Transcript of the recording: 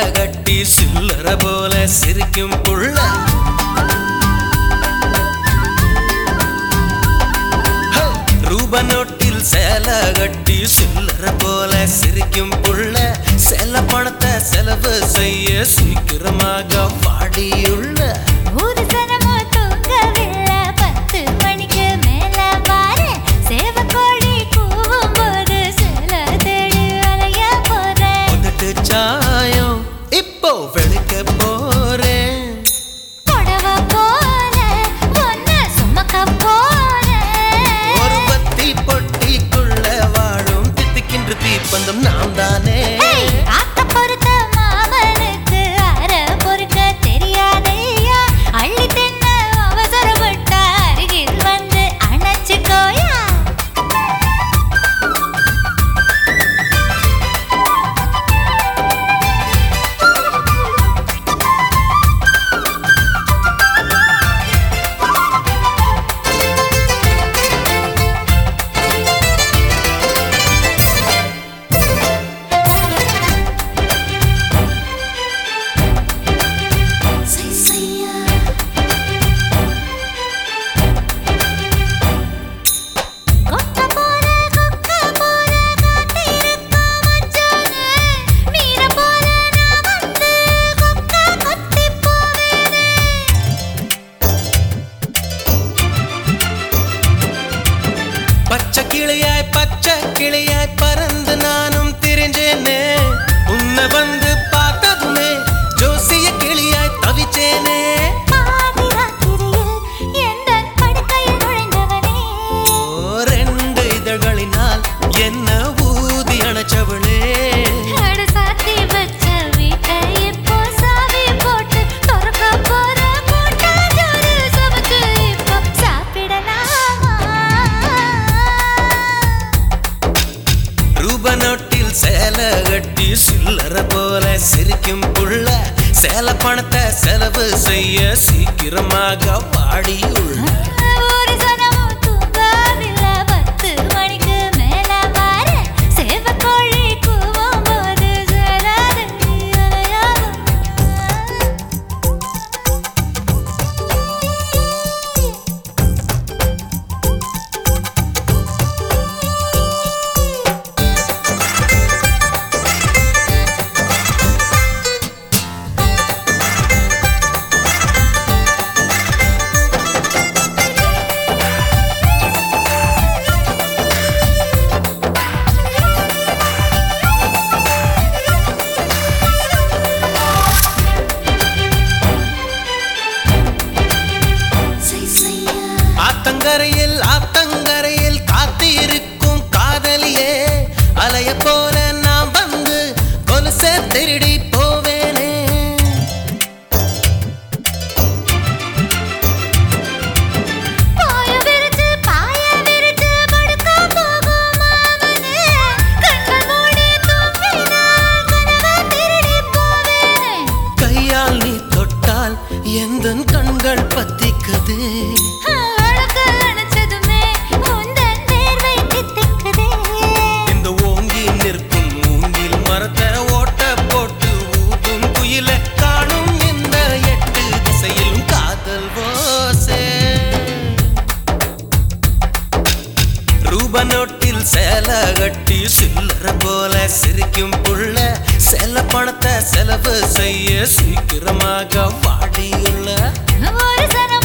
கட்டி சில்லற போல சிரிக்கும் புள்ள ரூபா நோட்டில் சேலை கட்டி சில்லற போல சிரிக்கும் புள்ள செல பணத்தை செலவு செய்ய சீக்கிரமாக பாடியுள்ள ஒரு சனமோ தூங்கவில்லை 10 மணிக்கு மேல பாரு சேவக்கோழி கூவும் போது சில தேடி அலைய போறேன் உதட்டு சாயம் இப்போ வெளுக்க போறேன் புடவை போல ஒன்ன சுமக்க போறேன் ஒரு பத்தி பொட்டிக்குள்ள வாழும் தித்திக்கின்ற தீப்பந்தம் நாம் தானே காக்க பொறுத்த மாமனுக்கு அற பொறுக்க தெரியாதையா அள்ளி தின்ன அவசரப்பட்ட அருகில் வந்து அணைச்சுக்கோயா கொக்க போல காத்திருக்கா மச்சானே மீற போல நான் வந்து கொக்க கொத்தி போவேனே பச்சை கிளியாய் பறந்து நானும் திரிஞ்சேனே உன்னை வந்து பார்த்ததுமே ஜோசிய கிளியாய் தவிச்சேனே பாதிராத்திரியில் எந்தன் படுக்கையில் நுழைந்தவனே ரெண்டு இதழ்களினால் என்ன ஊதி அணைச்சவளே அட சாத்தி வச்ச வீட்டை இப்போ சாவி போட்டு திறக்க போற கூட்ட ஜோறு சமைச்சு இப்போ சாப்பிடலாமா ரூபா நோட்டில் சேலை கட்டி சில்லற போல சிரிக்கும் புள்ள சேலை பணத்தை செலவு செய்ய சீக்கிரமாக பாடியுள்ள ஒரு சனமோ தூங்கவில்லை 10 மணிக்கு மேல பாரு சேவக்கோழி கூவும் போது சேராது அலையாகும் ஆத்தங்கரையில் காத்திருக்கும் காதலியே அலைய போல நான் வந்து கொலுசை திருடி போவேனே பாய விரிச்சு படுக்க போகும் மாமனே கண்கள் மூடி தூங்கினா கனவை திருடி போவேனே கையால் நீ தொட்டால் எந்தன் கண்கள் பத்திக்குது அழகு அணைச்சதுமே உந்தன் வேர்வை தித்திக்குதே இந்த ஓங்கி நிற்கும் மூங்கில் மரத்தை ஓட்ட போட்டு ஊதும் குயில காணும் இந்த 8 திசையிலும் காதல் ஓசை ரூபா நோட்டில் சேலை கட்டி சில்லற போல சிரிக்கும் புள்ள செல பணத்தை செலவு செய்ய சீக்கிரமாக பாடியுள்ள ஒரு சனம்